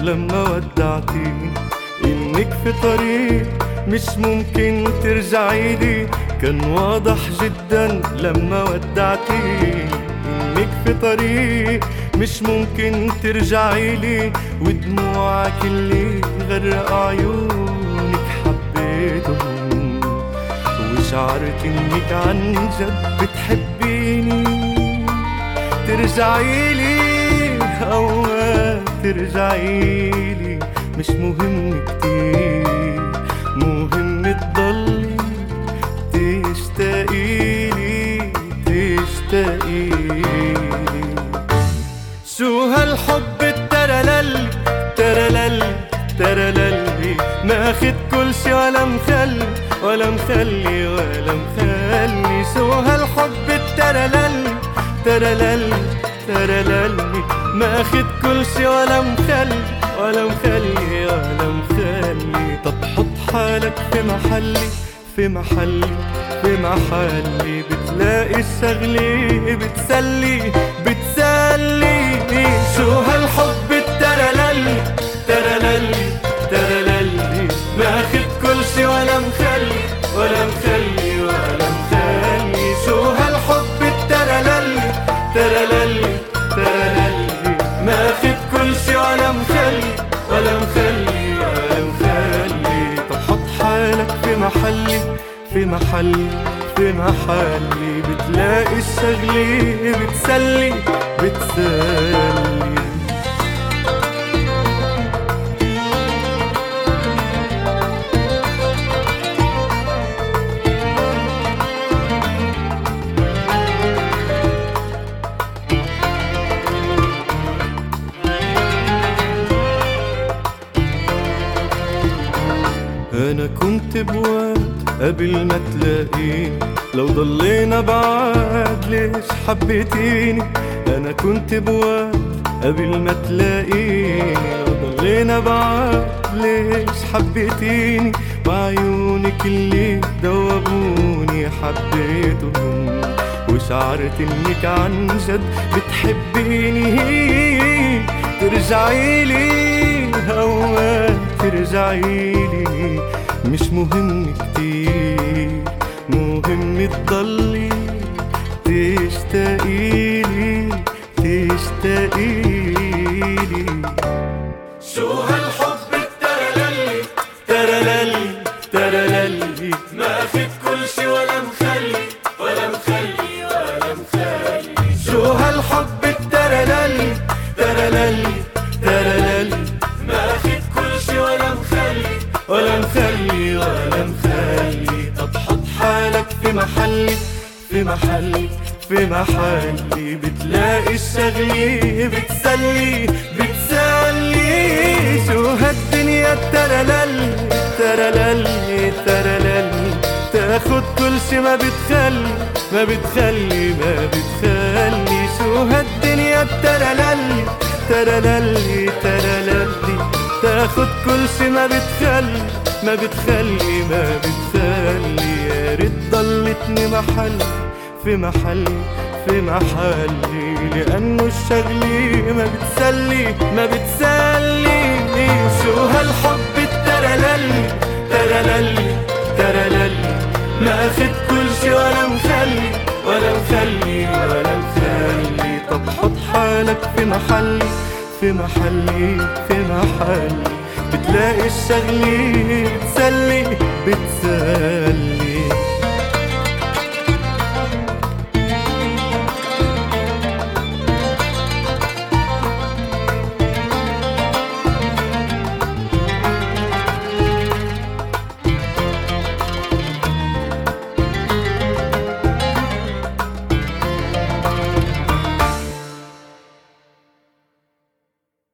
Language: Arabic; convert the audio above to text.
لما ودعتيني، إنك في طريق مش ممكن ترجعيلي. كان واضح جدا لما ودعتيني إنك في طريق مش ممكن ترجعيلي، ودموعك اللي غرق عيونك حبيتهم، وشعرت إنك عن جد بتحبيني. ترجعيلي أو ما ترجعيلي مش مهم كتير، مهم تضلي تشتاقيلي تشتاقيلي. شو هالحب الترلل ترلل ترلل، ماخد كل شي ولا مخلي ولا مخلي ولا مخلي. شو هالحب الترلل ترلل ترلل، ماخد كل شي ولا مخلي ولا مخلي ولا مخلي. طب حط حالك في محلي في محلي في محلي، بتلاقي الشغلة بتسلي بتسلي. شو هالحب الترلل ترلل ترلل، ماخد كل شي ولا مخلي ولا مخلي ولا مخلي. شو هالحب الترلل ترلل ترلل، ماخد كل شي ولا مخلي ولا مخلي ولا مخلي. طب حط حالك في محلي في محلي في محلي، بتلاقي الشغلة بتسلي بتسلي. أنا كنت بواد قبل ما تلاقيني، لو ضلينا بعاد ليش حبيتيني. أنا كنت بواد قبل ما تلاقيني، لو ضلينا بعاد ليش حبيتيني. وعيونك اللي دوبوني حبيتهم، وشعرت إنك عن جد بتحبيني. ترجعيلي أو ما ترجعيلي مش مهم كتير، مهم تضلي تشتاقيلي تشتاقيلي. شو هالحب الترلل ترلل ترلل، ماخد كل شي ولا مخلي ولا مخلي ولا مخلي. شو هالحب الترلل ترلل ترلل، ماخد كل شي ولا مخلي ولا مخلي ولا مخلي. طب حط حالك في محلي في محلي في محلي، بتلاقي الشغلة بتسلي بتسلي. شو هالدنيا الترلل ترلل ترلل، تاخد كل شي ما بتخلي ما بتخلي ما بتخلي. شو هالدنيا الترلل ترلل ترلل، تاخد كل شي ما بتخلي ما بتخلي ما بتخلي. يا ريت ضلتني محل في محلي في محلي، لأنه الشغلة ما بتسلي ما بتسلي. شو هالحب الترلل ترلل ترلل، ماخد كل شي ولا مخلي ولا مخلي ولا مخلي. طب حط حالك في محلي في محلي في محلي، بتلاقي الشغلة بتسلي بتسلي.